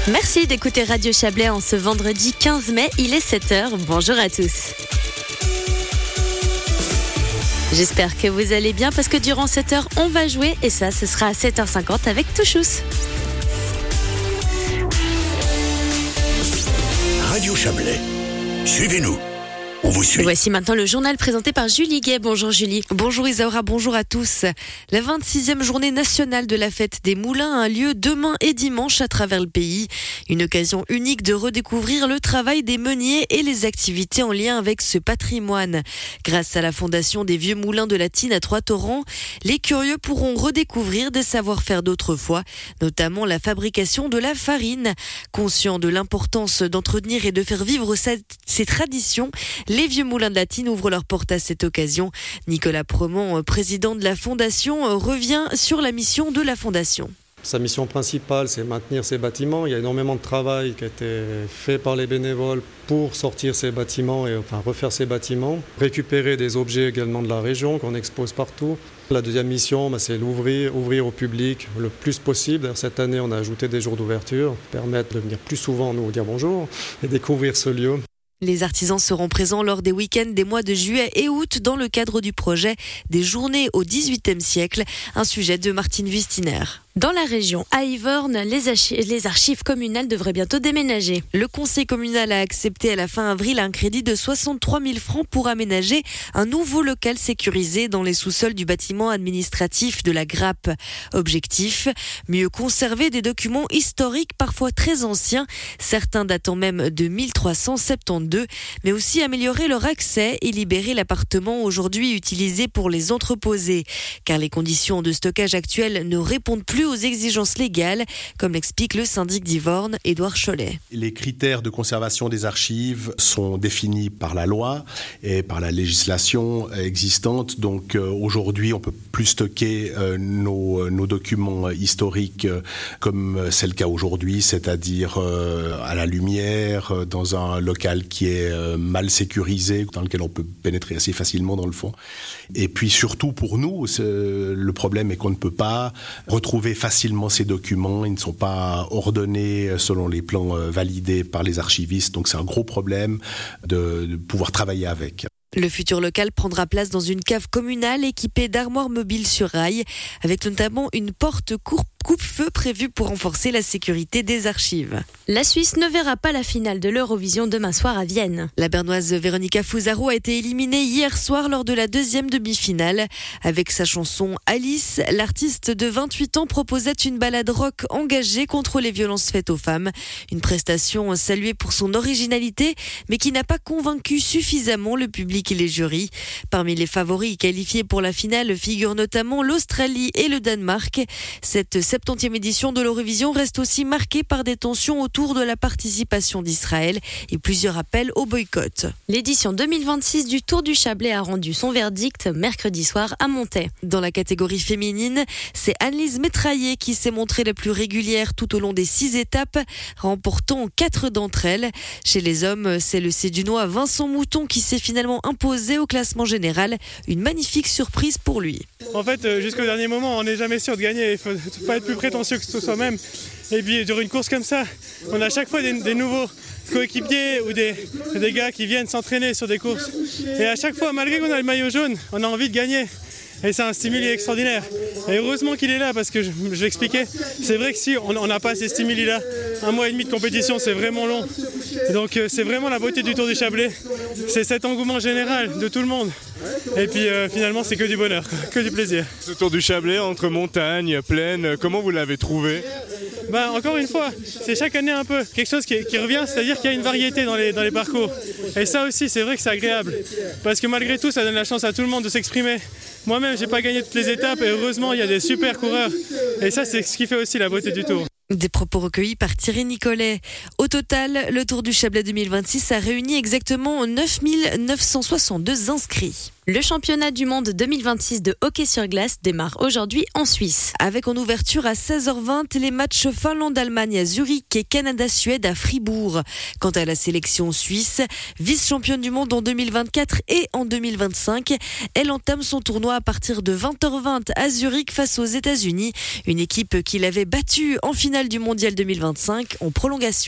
Merci d'écouter Radio Chablais en ce vendredi 15 mai, il est 7h. Bonjour à tous. J'espère que vous allez bien parce que durant 7h, on va jouer et ça, ce sera à 7h50 avec Touchous. Radio Chablais, suivez-nous. On vous suit. Et voici maintenant le journal présenté par Julie Gay. Bonjour Julie. Bonjour Isaura, bonjour à tous. La 26e journée nationale de la fête des moulins a lieu demain et dimanche à travers le pays. Une occasion unique de redécouvrir le travail des meuniers et les activités en lien avec ce patrimoine. Grâce à la fondation des vieux moulins de la Tine à Trois-Torrents, les curieux pourront redécouvrir des savoir-faire d'autrefois, notamment la fabrication de la farine. Conscients de l'importance d'entretenir et de faire vivre ces traditions, les vieux moulins de la Tine ouvrent leurs portes à cette occasion. Nicolas Premont, président de la fondation, revient sur la mission de la fondation. Sa mission principale, c'est maintenir ces bâtiments. Il y a énormément de travail qui a été fait par les bénévoles pour sortir ces bâtiments et refaire ces bâtiments. Récupérer des objets également de la région qu'on expose partout. La deuxième mission, c'est ouvrir au public le plus possible. D'ailleurs, cette année, on a ajouté des jours d'ouverture, permettre de venir plus souvent nous dire bonjour et découvrir ce lieu. Les artisans seront présents lors des week-ends des mois de juillet et août dans le cadre du projet des Journées au XVIIIe siècle, un sujet de Martine Wustiner. Dans la région, à Yvorne, les archives communales devraient bientôt déménager. Le conseil communal a accepté à la fin avril un crédit de 63 000 francs pour aménager un nouveau local sécurisé dans les sous-sols du bâtiment administratif de la Grappe. Objectif, mieux conserver des documents historiques parfois très anciens, certains datant même de 1372, mais aussi améliorer leur accès et libérer l'appartement aujourd'hui utilisé pour les entreposer. Car les conditions de stockage actuelles ne répondent plus aux exigences légales, comme l'explique le syndic d'Yvorne, Édouard Cholet. Les critères de conservation des archives sont définis par la loi et par la législation existante. Donc aujourd'hui, on ne peut plus stocker nos documents historiques comme c'est le cas aujourd'hui, c'est-à-dire à la lumière, dans un local qui est mal sécurisé, dans lequel on peut pénétrer assez facilement dans le fond. Et puis surtout pour nous, le problème est qu'on ne peut pas retrouver facilement ces documents, ils ne sont pas ordonnés selon les plans validés par les archivistes, donc c'est un gros problème de pouvoir travailler avec. Le futur local prendra place dans une cave communale équipée d'armoires mobiles sur rail, avec notamment une porte coupe-feu prévue pour renforcer la sécurité des archives. La Suisse ne verra pas la finale de l'Eurovision demain soir à Vienne. La Bernoise Véronica Fusaro a été éliminée hier soir lors de la deuxième demi-finale. Avec sa chanson Alice, l'artiste de 28 ans proposait une ballade rock engagée contre les violences faites aux femmes. Une prestation saluée pour son originalité, mais qui n'a pas convaincu suffisamment le public et les jurys. Parmi les favoris qualifiés pour la finale figurent notamment l'Australie et le Danemark. Cette 70e édition de l'Eurovision reste aussi marquée par des tensions autour de la participation d'Israël et plusieurs appels au boycott. L'édition 2026 du Tour du Chablais a rendu son verdict mercredi soir à Montaix. Dans la catégorie féminine, c'est Anne-Lise Métraillé qui s'est montrée la plus régulière tout au long des 6 étapes, remportant 4 d'entre elles. Chez les hommes, c'est le Cédunois Vincent Mouton qui s'est finalement imposé au classement général. Une magnifique surprise pour lui. En fait, jusqu'au dernier moment, on n'est jamais sûr de gagner. Il faut pas être plus prétentieux que soi-même. Et puis, sur une course comme ça, on a à chaque fois des nouveaux coéquipiers ou des gars qui viennent s'entraîner sur des courses. Et à chaque fois, malgré qu'on a le maillot jaune, on a envie de gagner. Et c'est un stimuli extraordinaire. Et heureusement qu'il est là, parce que je vais expliquer. C'est vrai que si on n'a pas ces stimuli-là, 1 mois et demi de compétition, c'est vraiment long. Et donc c'est vraiment la beauté du Tour du Chablais. C'est cet engouement général de tout le monde. Et puis finalement, c'est que du bonheur, que du plaisir. Ce Tour du Chablais, entre montagnes, plaines, comment vous l'avez trouvé ? Encore une fois, c'est chaque année un peu quelque chose qui revient, c'est-à-dire qu'il y a une variété dans les parcours. Et ça aussi, c'est vrai que c'est agréable. Parce que malgré tout, ça donne la chance à tout le monde de s'exprimer. Moi-même, j'ai pas gagné toutes les étapes et heureusement, il y a des super coureurs. Et ça, c'est ce qui fait aussi la beauté du Tour. Des propos recueillis par Thierry Nicolet. Au total, le Tour du Chablais 2026 a réuni exactement 9 962 inscrits. Le championnat du monde 2026 de hockey sur glace démarre aujourd'hui en Suisse. Avec en ouverture à 16h20 les matchs Finlande-Allemagne à Zurich et Canada-Suède à Fribourg. Quant à la sélection suisse, vice-championne du monde en 2024 et en 2025, elle entame son tournoi à partir de 20h20 à Zurich face aux États-Unis, une équipe qui l'avait battue en finale du mondial 2025 en prolongation.